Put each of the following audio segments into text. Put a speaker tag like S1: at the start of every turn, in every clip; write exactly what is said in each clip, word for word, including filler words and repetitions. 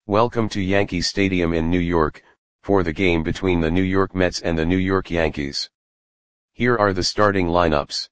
S1: Welcome to Yankee Stadium in New York, for the game between the New York Mets and the New York Yankees. Here are the starting lineups.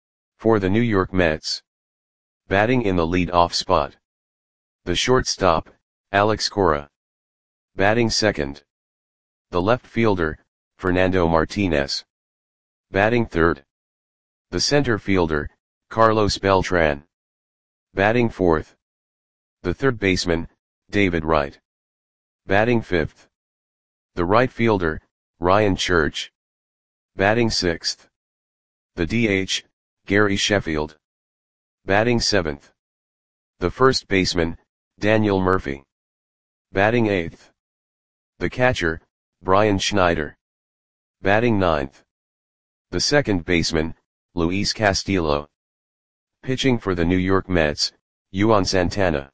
S1: For the New York Mets. Batting in the lead-off spot. The shortstop, Alex Cora. Batting second. The left fielder, Fernando Martinez. Batting third. The center fielder, Carlos Beltran. Batting fourth. The third baseman, David Wright. Batting fifth. The right fielder, Ryan Church. Batting sixth. The D H, Gary Sheffield. Batting seventh. The first baseman, Daniel Murphy. Batting eighth. The catcher, Brian Schneider. Batting ninth. The second baseman, Luis Castillo. Pitching for the New York Mets, Juan Santana.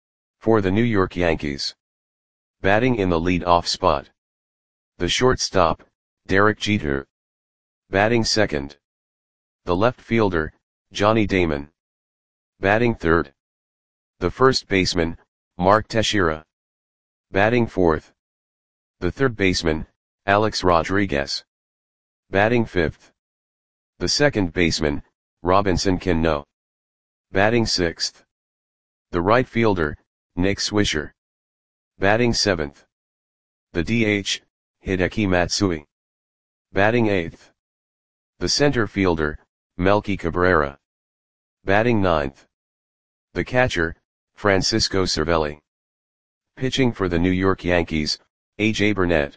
S1: For the New York Yankees. Batting in the lead-off spot. The shortstop, Derek Jeter. Batting second. The left fielder, Johnny Damon. Batting third. The first baseman, Mark Teixeira. Batting fourth. The third baseman, Alex Rodriguez. Batting fifth. The second baseman, Robinson Cano. Batting sixth. The right fielder, Nick Swisher. Batting seventh. The D H, Hideki Matsui. Batting eighth. The center fielder, Melky Cabrera. Batting ninth. The catcher, Francisco Cervelli. Pitching for the New York Yankees, A J Burnett.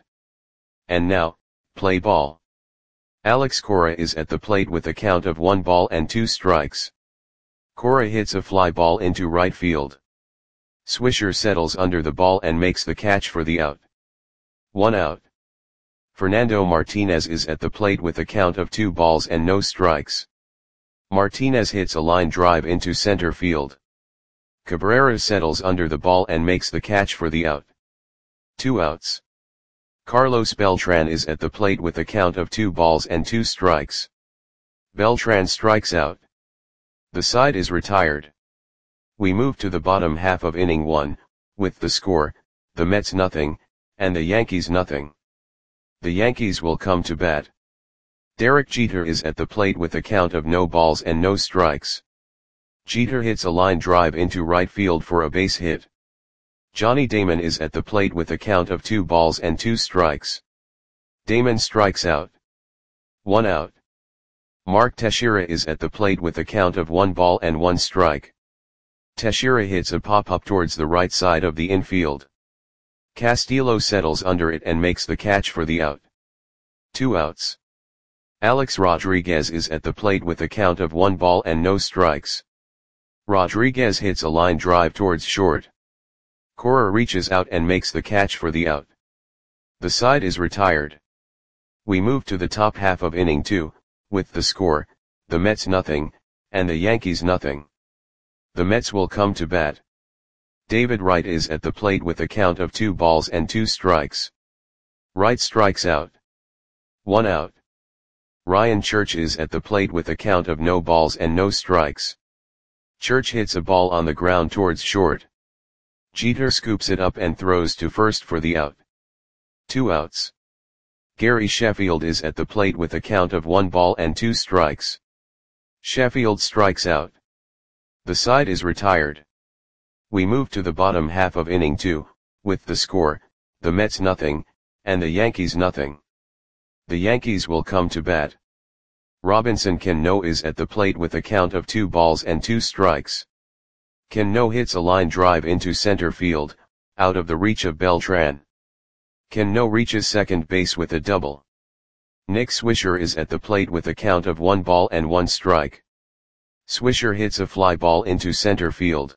S1: And now, play ball. Alex Cora is at the plate with a count of one ball and two strikes. Cora hits a fly ball into right field. Swisher settles under the ball and makes the catch for the out. One out. Fernando Martinez is at the plate with a count of two balls and no strikes. Martinez hits a line drive into center field. Cabrera settles under the ball and makes the catch for the out. Two outs. Carlos Beltran is at the plate with a count of two balls and two strikes. Beltran strikes out. The side is retired. We move to the bottom half of inning one, with the score, the Mets nothing, and the Yankees nothing. The Yankees will come to bat. Derek Jeter is at the plate with a count of no balls and no strikes. Jeter hits a line drive into right field for a base hit. Johnny Damon is at the plate with a count of two balls and two strikes. Damon strikes out. One out. Mark Teixeira is at the plate with a count of one ball and one strike. Teixeira hits a pop-up towards the right side of the infield. Castillo settles under it and makes the catch for the out. Two outs. Alex Rodriguez is at the plate with a count of one ball and no strikes. Rodriguez hits a line drive towards short. Cora reaches out and makes the catch for the out. The side is retired. We move to the top half of inning two, with the score, the Mets nothing, and the Yankees nothing. The Mets will come to bat. David Wright is at the plate with a count of two balls and two strikes. Wright strikes out. One out. Ryan Church is at the plate with a count of no balls and no strikes. Church hits a ball on the ground towards short. Jeter scoops it up and throws to first for the out. Two outs. Gary Sheffield is at the plate with a count of one ball and two strikes. Sheffield strikes out. The side is retired. We move to the bottom half of inning two, with the score, the Mets nothing, and the Yankees nothing. The Yankees will come to bat. Robinson Cano is at the plate with a count of two balls and two strikes. Cano hits a line drive into center field, out of the reach of Beltran. Cano reaches second base with a double. Nick Swisher is at the plate with a count of one ball and one strike. Swisher hits a fly ball into center field.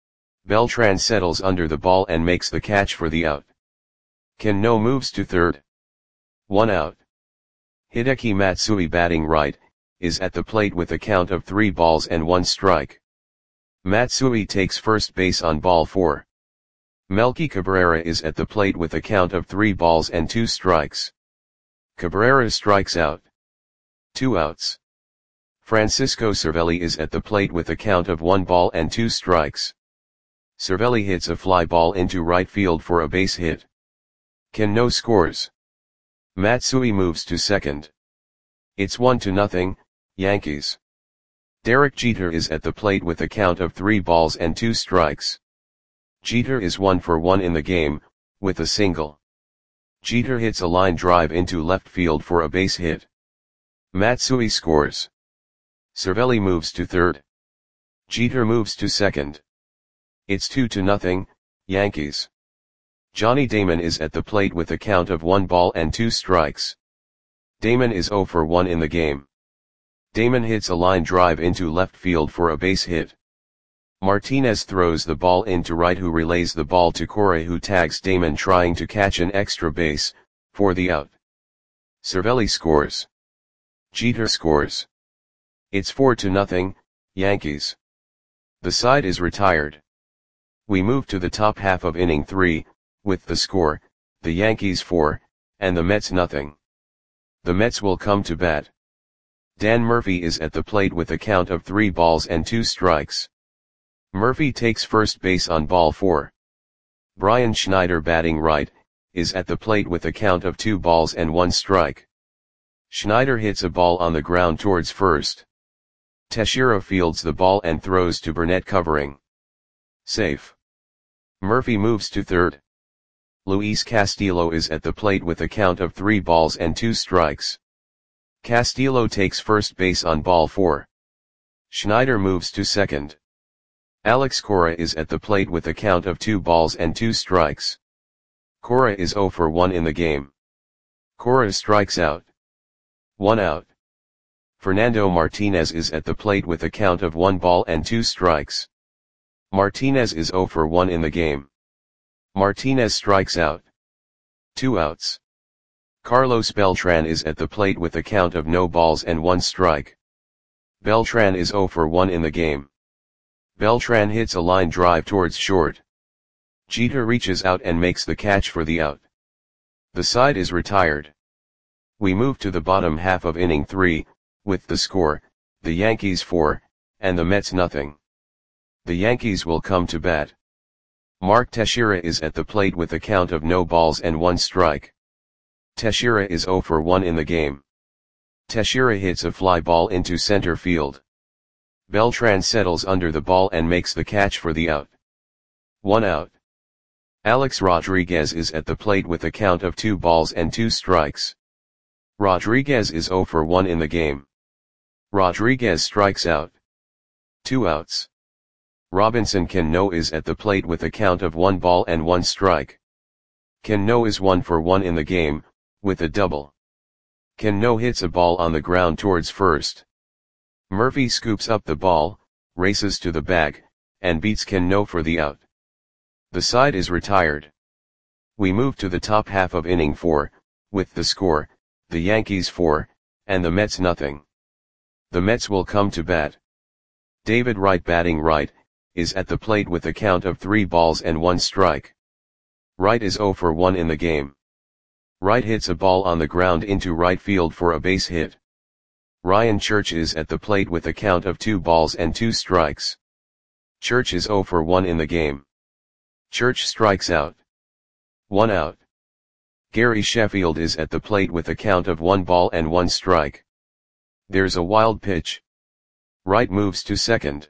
S1: Beltran settles under the ball and makes the catch for the out. Cano moves to third. One out. Hideki Matsui, batting right, is at the plate with a count of three balls and one strike. Matsui takes first base on ball four. Melky Cabrera is at the plate with a count of three balls and two strikes. Cabrera strikes out. Two outs. Francisco Cervelli is at the plate with a count of one ball and two strikes. Cervelli hits a fly ball into right field for a base hit. Ken No scores. Matsui moves to second. It's one to nothing, Yankees. Derek Jeter is at the plate with a count of three balls and two strikes. Jeter is one for one in the game, with a single. Jeter hits a line drive into left field for a base hit. Matsui scores. Cervelli moves to third. Jeter moves to second. It's two to nothing, Yankees. Johnny Damon is at the plate with a count of one ball and two strikes. Damon is zero for one in the game. Damon hits a line drive into left field for a base hit. Martinez throws the ball into right, who relays the ball to Correa, who tags Damon trying to catch an extra base, for the out. Cervelli scores. Jeter scores. It's four to nothing, Yankees. The side is retired. We move to the top half of inning three, with the score, the Yankees four, and the Mets nothing. The Mets will come to bat. Dan Murphy is at the plate with a count of three balls and two strikes. Murphy takes first base on ball four. Brian Schneider, batting right, is at the plate with a count of two balls and one strike. Schneider hits a ball on the ground towards first. Teixeira fields the ball and throws to Burnett, covering. Safe. Murphy moves to third. Luis Castillo is at the plate with a count of three balls and two strikes. Castillo takes first base on ball four. Schneider moves to second. Alex Cora is at the plate with a count of two balls and two strikes. Cora is zero for one in the game. Cora strikes out. One out. Fernando Martinez is at the plate with a count of one ball and two strikes. Martinez is zero for one in the game. Martinez strikes out. Two outs. Carlos Beltran is at the plate with a count of no balls and one strike. Beltran is zero for one in the game. Beltran hits a line drive towards short. Jeter reaches out and makes the catch for the out. The side is retired. We move to the bottom half of inning three, with the score, the Yankees four, and the Mets nothing. The Yankees will come to bat. Mark Teixeira is at the plate with a count of no balls and one strike. Teixeira is zero for one in the game. Teixeira hits a fly ball into center field. Beltran settles under the ball and makes the catch for the out. One out. Alex Rodriguez is at the plate with a count of two balls and two strikes. Rodriguez is zero for one in the game. Rodriguez strikes out. Two outs. Robinson Cano is at the plate with a count of one ball and one strike. Cano is one for one in the game, with a double. Cano hits a ball on the ground towards first. Murphy scoops up the ball, races to the bag, and beats Cano for the out. The side is retired. We move to the top half of inning four, with the score, the Yankees four, and the Mets nothing. The Mets will come to bat. David Wright, batting right, is at the plate with a count of three balls and one strike. Wright is zero for one in the game. Wright hits a ball on the ground into right field for a base hit. Ryan Church is at the plate with a count of two balls and two strikes. Church is zero for one in the game. Church strikes out. One out. Gary Sheffield is at the plate with a count of one ball and one strike. There's a wild pitch. Wright moves to second.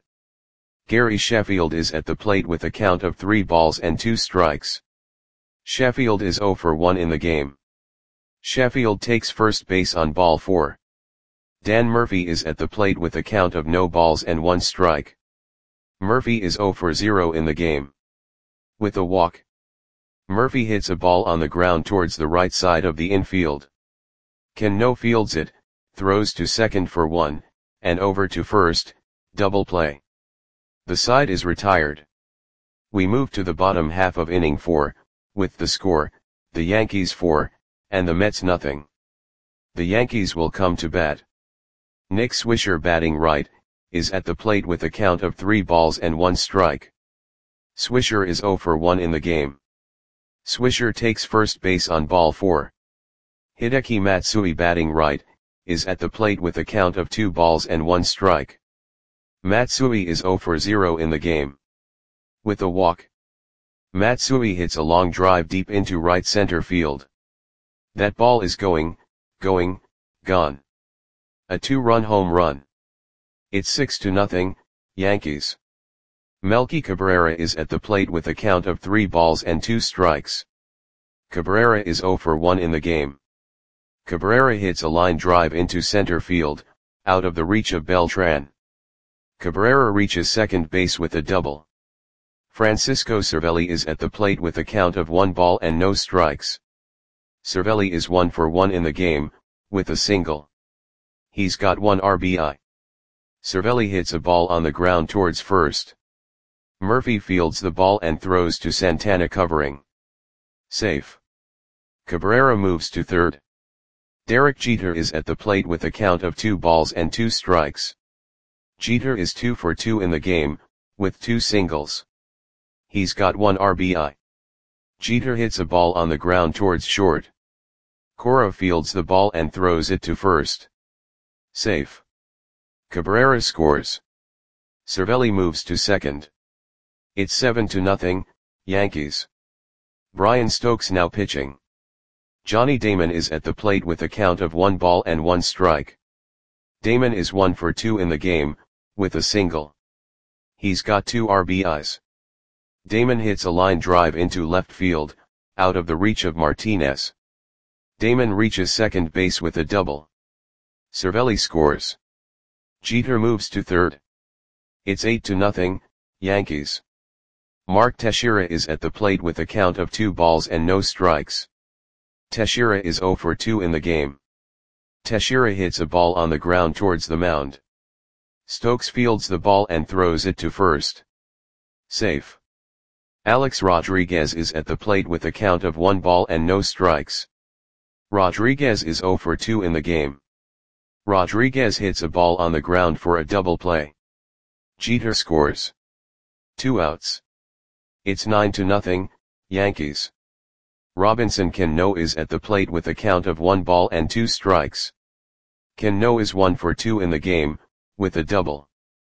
S1: Gary Sheffield is at the plate with a count of three balls and two strikes. Sheffield is zero for one in the game. Sheffield takes first base on ball four. Dan Murphy is at the plate with a count of no balls and one strike. Murphy is zero for zero in the game. With a walk. Murphy hits a ball on the ground towards the right side of the infield. Cano fields it, throws to second for one, and over to first, double play. The side is retired. We move to the bottom half of inning four, with the score, the Yankees four, and the Mets nothing. The Yankees will come to bat. Nick Swisher, batting right, is at the plate with a count of three balls and one strike. Swisher is zero for one in the game. Swisher takes first base on ball four. Hideki Matsui, batting right, is at the plate with a count of two balls and one strike. Matsui is zero for zero in the game. With a walk, Matsui hits a long drive deep into right center field. That ball is going, going, gone. A two-run home run. It's six to nothing, Yankees. Melky Cabrera is at the plate with a count of three balls and two strikes. Cabrera is zero for one in the game. Cabrera hits a line drive into center field, out of the reach of Beltran. Cabrera reaches second base with a double. Francisco Cervelli is at the plate with a count of one ball and no strikes. Cervelli is one for one in the game, with a single. He's got one R B I. Cervelli hits a ball on the ground towards first. Murphy fields the ball and throws to Santana covering. Safe. Cabrera moves to third. Derek Jeter is at the plate with a count of two balls and two strikes. Jeter is two for two in the game, with two singles. He's got one R B I. Jeter hits a ball on the ground towards short. Cora fields the ball and throws it to first. Safe. Cabrera scores. Cervelli moves to second. It's seven to nothing, Yankees. Brian Stokes now pitching. Johnny Damon is at the plate with a count of one ball and one strike. Damon is one for two in the game, with a single. He's got two R B Is. Damon hits a line drive into left field, out of the reach of Martinez. Damon reaches second base with a double. Cervelli scores. Jeter moves to third. It's eight to nothing, Yankees. Mark Teixeira is at the plate with a count of two balls and no strikes. Teixeira is zero for two in the game. Teixeira hits a ball on the ground towards the mound. Stokes fields the ball and throws it to first. Safe. Alex Rodriguez is at the plate with a count of one ball and no strikes. Rodriguez is zero for two in the game. Rodriguez hits a ball on the ground for a double play. Jeter scores. Two outs. It's nine to nothing, Yankees. Robinson Cano is at the plate with a count of one ball and two strikes. Cano is one for two in the game, with a double.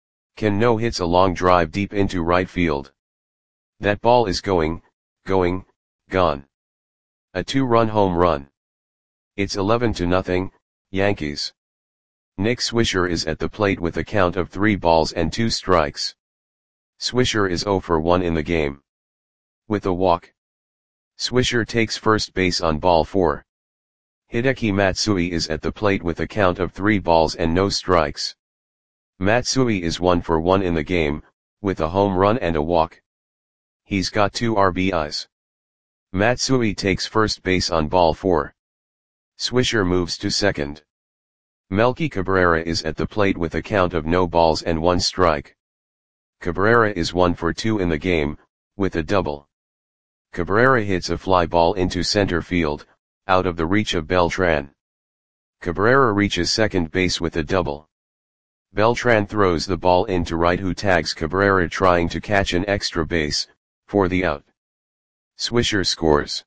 S1: Cano hits a long drive deep into right field. That ball is going, going, gone. A two-run home run. It's eleven to nothing, Yankees. Nick Swisher is at the plate with a count of three balls and two strikes. Swisher is zero for one in the game. With a walk, Swisher takes first base on ball four. Hideki Matsui is at the plate with a count of three balls and no strikes. Matsui is one for one in the game, with a home run and a walk. He's got two R B Is. Matsui takes first base on ball four. Swisher moves to second. Melky Cabrera is at the plate with a count of no balls and one strike. Cabrera is one for two in the game, with a double. Cabrera hits a fly ball into center field, out of the reach of Beltran. Cabrera reaches second base with a double. Beltran throws the ball into right, who tags Cabrera trying to catch an extra base, for the out. Swisher scores.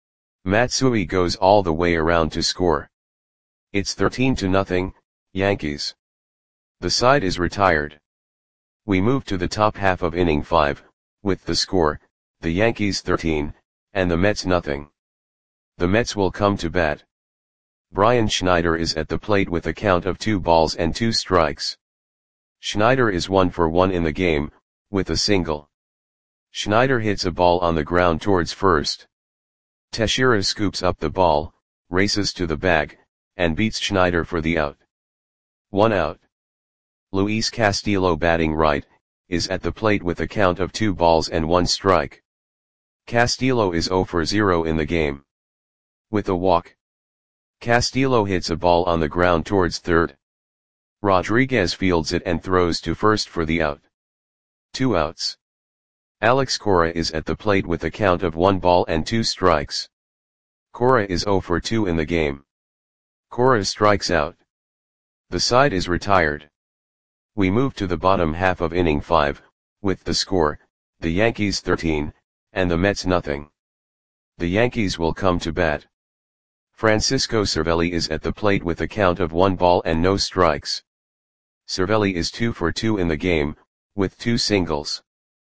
S1: Matsui goes all the way around to score. It's thirteen to nothing, Yankees. The side is retired. We move to the top half of inning five, with the score, the Yankees thirteen, and the Mets nothing. The Mets will come to bat. Brian Schneider is at the plate with a count of two balls and two strikes. Schneider is one for one in the game, with a single. Schneider hits a ball on the ground towards first. Teixeira scoops up the ball, races to the bag, and beats Schneider for the out. One out. Luis Castillo, batting right, is at the plate with a count of two balls and one strike. Castillo is zero for zero in the game. With a walk, Castillo hits a ball on the ground towards third. Rodriguez fields it and throws to first for the out. Two outs. Alex Cora is at the plate with a count of one ball and two strikes. Cora is zero for two in the game. Cora strikes out. The side is retired. We move to the bottom half of inning five, with the score, the Yankees thirteen, and the Mets nothing. The Yankees will come to bat. Francisco Cervelli is at the plate with a count of one ball and no strikes. Cervelli is two for two in the game, with two singles.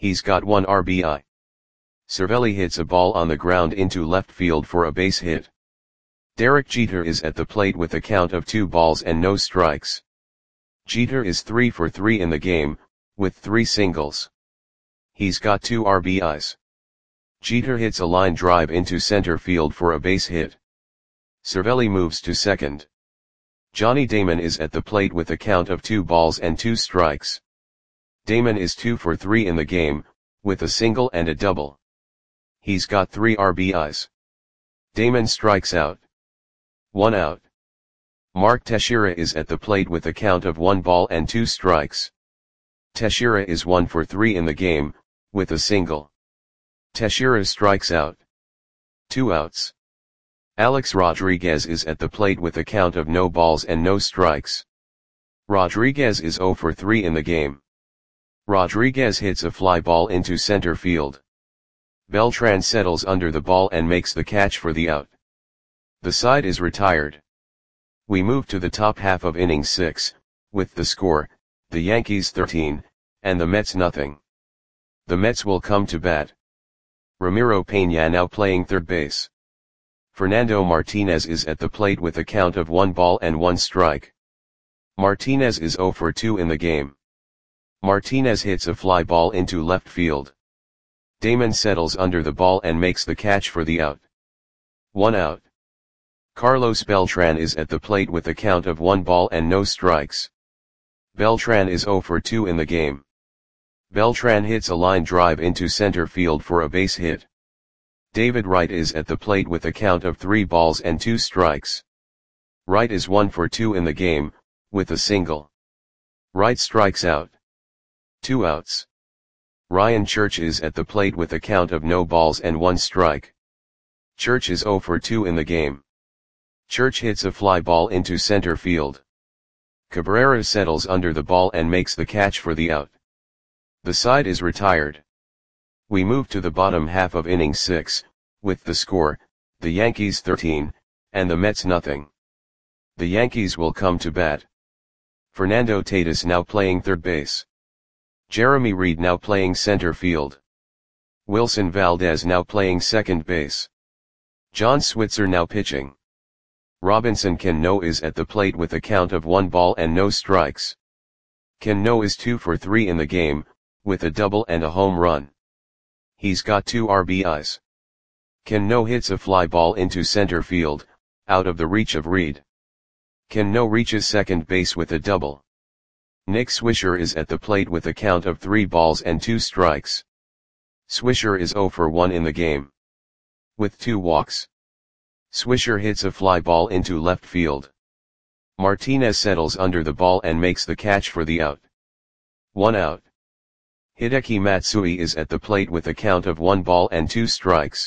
S1: He's got one R B I. Cervelli hits a ball on the ground into left field for a base hit. Derek Jeter is at the plate with a count of two balls and no strikes. Jeter is three for three in the game, with three singles. He's got two R B Is. Jeter hits a line drive into center field for a base hit. Cervelli moves to second. Johnny Damon is at the plate with a count of two balls and two strikes. Damon is two for three in the game, with a single and a double. He's got three R B Is. Damon strikes out. One out. Mark Teixeira is at the plate with a count of one ball and two strikes. Teixeira is one for three in the game, with a single. Teixeira strikes out. Two outs. Alex Rodriguez is at the plate with a count of no balls and no strikes. Rodriguez is zero for three in the game. Rodriguez hits a fly ball into center field. Beltran settles under the ball and makes the catch for the out. The side is retired. We move to the top half of inning six, with the score, the Yankees thirteen, and the Mets nothing. The Mets will come to bat. Ramiro Peña now playing third base. Fernando Martinez is at the plate with a count of one ball and one strike. Martinez is zero for two in the game. Martinez hits a fly ball into left field. Damon settles under the ball and makes the catch for the out. One out. Carlos Beltran is at the plate with a count of one ball and no strikes. Beltran is zero for two in the game. Beltran hits a line drive into center field for a base hit. David Wright is at the plate with a count of three balls and two strikes. Wright is one for two in the game, with a single. Wright strikes out. Two outs. Ryan Church is at the plate with a count of no balls and one strike. Church is zero for two in the game. Church hits a fly ball into center field. Cabrera settles under the ball and makes the catch for the out. The side is retired. We move to the bottom half of inning six, with the score, the Yankees thirteen, and the Mets nothing. The Yankees will come to bat. Fernando Tatis now playing third base. Jeremy Reed now playing center field. Wilson Valdez now playing second base. John Switzer now pitching. Robinson Cano is at the plate with a count of one ball and no strikes. Cano is two for three in the game, with a double and a home run. He's got two R B Is. Cano hits a fly ball into center field, out of the reach of Reed. Cano reaches second base with a double. Nick Swisher is at the plate with a count of three balls and two strikes. Swisher is zero for one in the game. With two walks. Swisher hits a fly ball into left field. Martinez settles under the ball and makes the catch for the out. One out. Hideki Matsui is at the plate with a count of one ball and two strikes.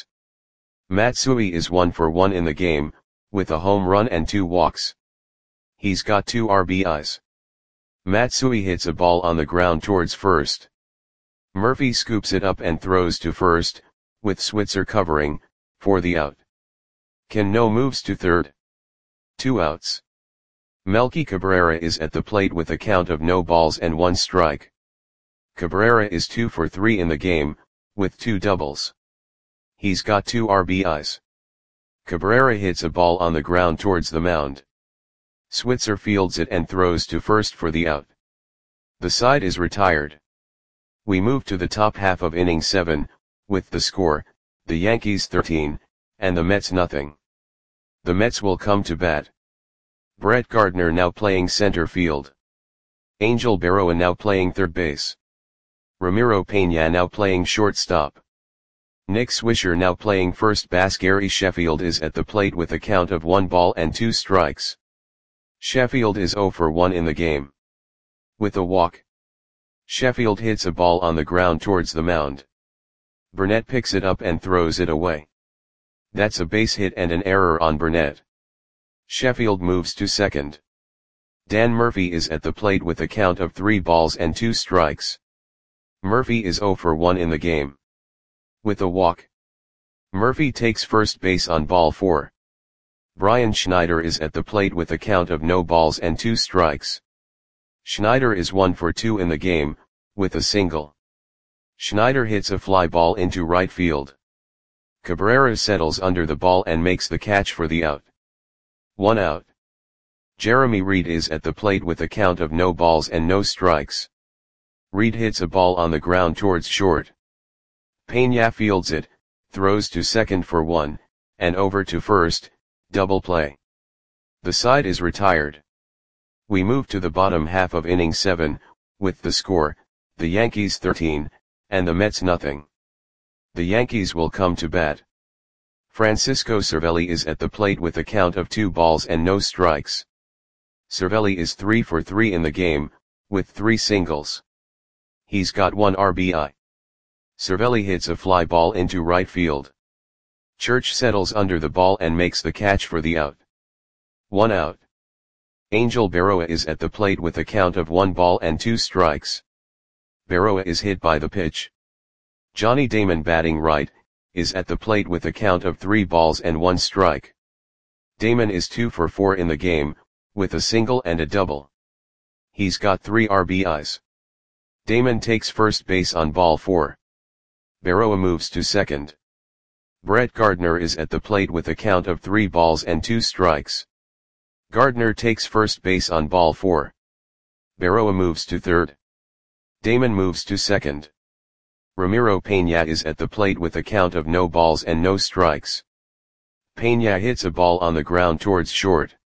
S1: Matsui is one for one in the game, with a home run and two walks. He's got two R B Is. Matsui hits a ball on the ground towards first. Murphy scoops it up and throws to first, with Switzer covering, for the out. Cano moves to third. Two outs. Melky Cabrera is at the plate with a count of no balls and one strike. Cabrera is two for three in the game, with two doubles. He's got two R B Is. Cabrera hits a ball on the ground towards the mound. Switzer fields it and throws to first for the out. The side is retired. We move to the top half of inning seven, with the score, the Yankees thirteen, and the Mets nothing. The Mets will come to bat. Brett Gardner now playing center field. Angel Berroa now playing third base. Ramiro Peña now playing shortstop. Nick Swisher now playing first base. Gary Sheffield is at the plate with a count of one ball and two strikes. Sheffield is zero for one in the game. With a walk. Sheffield hits a ball on the ground towards the mound. Burnett picks it up and throws it away. That's a base hit and an error on Burnett. Sheffield moves to second. Dan Murphy is at the plate with a count of three balls and two strikes. Murphy is zero for one in the game. With a walk. Murphy takes first base on ball four. Brian Schneider is at the plate with a count of no balls and two strikes. Schneider is one for two in the game, with a single. Schneider hits a fly ball into right field. Cabrera settles under the ball and makes the catch for the out. One out. Jeremy Reed is at the plate with a count of no balls and no strikes. Reed hits a ball on the ground towards short. Peña fields it, throws to second for one, and over to first, double play. The side is retired. We move to the bottom half of inning seven, with the score, the Yankees thirteen, and the Mets nothing. The Yankees will come to bat. Francisco Cervelli is at the plate with a count of two balls and no strikes. Cervelli is three for three in the game, with three singles. He's got one R B I. Cervelli hits a fly ball into right field. Church settles under the ball and makes the catch for the out. One out. Angel Berroa is at the plate with a count of one ball and two strikes. Berroa is hit by the pitch. Johnny Damon, batting right, is at the plate with a count of three balls and one strike. Damon is two for four in the game, with a single and a double. He's got three R B Is. Damon takes first base on ball four. Berroa moves to second. Brett Gardner is at the plate with a count of three balls and two strikes. Gardner takes first base on ball four. Berroa moves to third. Damon moves to second. Ramiro Peña is at the plate with a count of no balls and no strikes. Peña hits a ball on the ground towards short.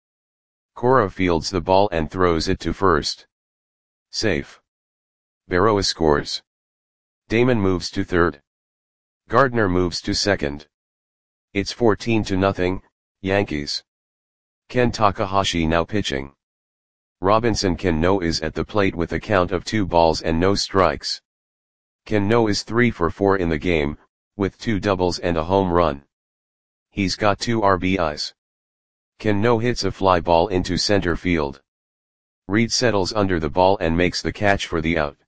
S1: Cora fields the ball and throws it to first. Safe. Berroa scores. Damon moves to third. Gardner moves to second. It's fourteen to nothing, Yankees. Ken Takahashi now pitching. Robinson Cano is at the plate with a count of two balls and no strikes. Cano is three for four in the game, with two doubles and a home run. He's got two R B Is. Cano hits a fly ball into center field. Reed settles under the ball and makes the catch for the out.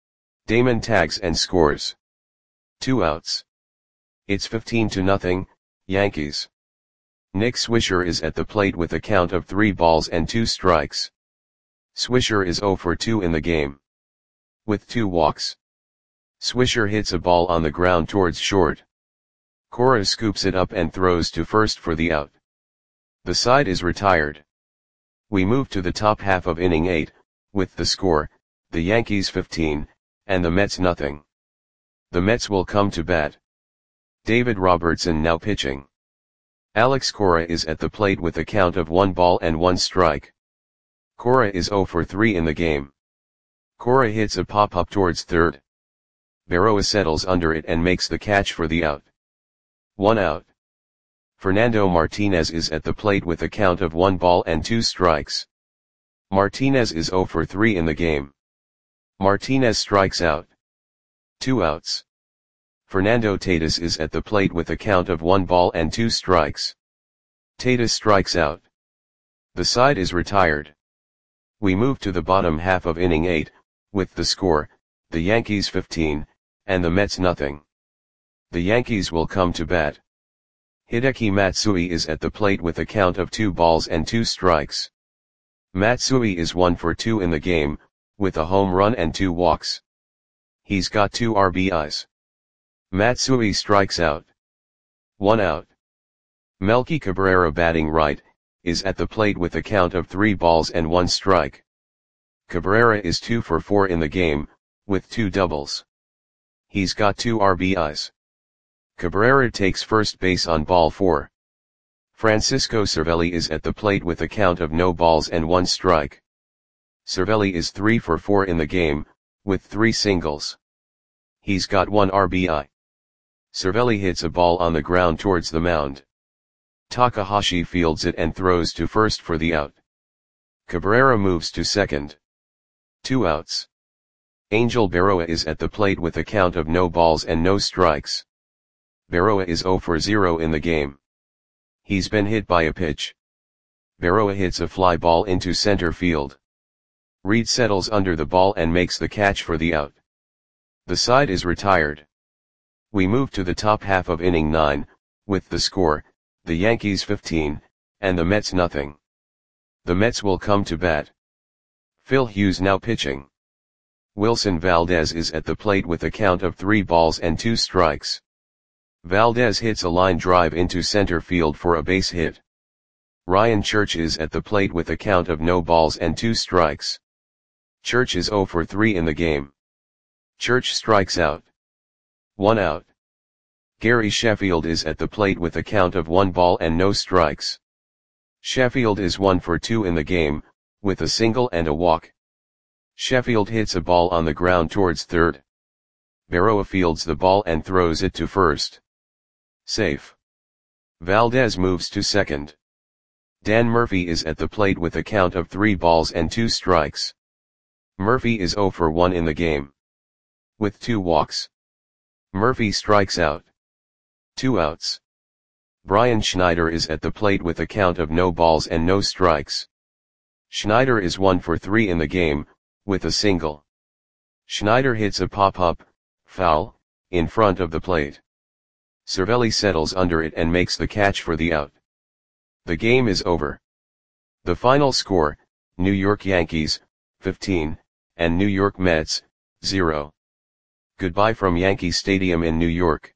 S1: Damon tags and scores. Two outs. It's fifteen to nothing, Yankees. Nick Swisher is at the plate with a count of three balls and two strikes. Swisher is zero for two in the game, with two walks. Swisher hits a ball on the ground towards short. Cora scoops it up and throws to first for the out. The side is retired. We move to the top half of inning eight, with the score, the Yankees fifteen, and the Mets nothing. The Mets will come to bat. David Robertson now pitching. Alex Cora is at the plate with a count of one ball and one strike. Cora is zero for three in the game. Cora hits a pop-up towards third. Berroa settles under it and makes the catch for the out. One out. Fernando Martinez is at the plate with a count of one ball and two strikes. Martinez is zero for three in the game. Martinez strikes out. Two outs. Fernando Tatis is at the plate with a count of one ball and two strikes. Tatis strikes out. The side is retired. We move to the bottom half of inning eight, with the score, the Yankees fifteen, and the Mets nothing. The Yankees will come to bat. Hideki Matsui is at the plate with a count of two balls and two strikes. Matsui is one for two in the game, with a home run and two walks. He's got two R B Is. Matsui strikes out. One out. Melky Cabrera, batting right, is at the plate with a count of three balls and one strike. Cabrera is two for four in the game, with two doubles. He's got two R B Is. Cabrera takes first base on ball four. Francisco Cervelli is at the plate with a count of no balls and one strike. Cervelli is three for four in the game, with three singles. He's got one R B I. Cervelli hits a ball on the ground towards the mound. Takahashi fields it and throws to first for the out. Cabrera moves to second. Two outs. Angel Berroa is at the plate with a count of no balls and no strikes. Berroa is zero for zero in the game. He's been hit by a pitch. Berroa hits a fly ball into center field. Reed settles under the ball and makes the catch for the out. The side is retired. We move to the top half of inning nine, with the score, the Yankees fifteen, and the Mets nothing. The Mets will come to bat. Phil Hughes now pitching. Wilson Valdez is at the plate with a count of three balls and two strikes. Valdez hits a line drive into center field for a base hit. Ryan Church is at the plate with a count of no balls and two strikes. Church is zero for three in the game. Church strikes out. One out. Gary Sheffield is at the plate with a count of one ball and no strikes. Sheffield is one for two in the game, with a single and a walk. Sheffield hits a ball on the ground towards third. Berroa fields the ball and throws it to first. Safe. Valdez moves to second. Dan Murphy is at the plate with a count of three balls and two strikes. Murphy is zero for one in the game. With two walks. Murphy strikes out. Two outs. Brian Schneider is at the plate with a count of no balls and no strikes. Schneider is one for three in the game, with a single. Schneider hits a pop-up, foul, in front of the plate. Cervelli settles under it and makes the catch for the out. The game is over. The final score, New York Yankees, fifteen, and New York Mets, zero. Goodbye from Yankee Stadium in New York.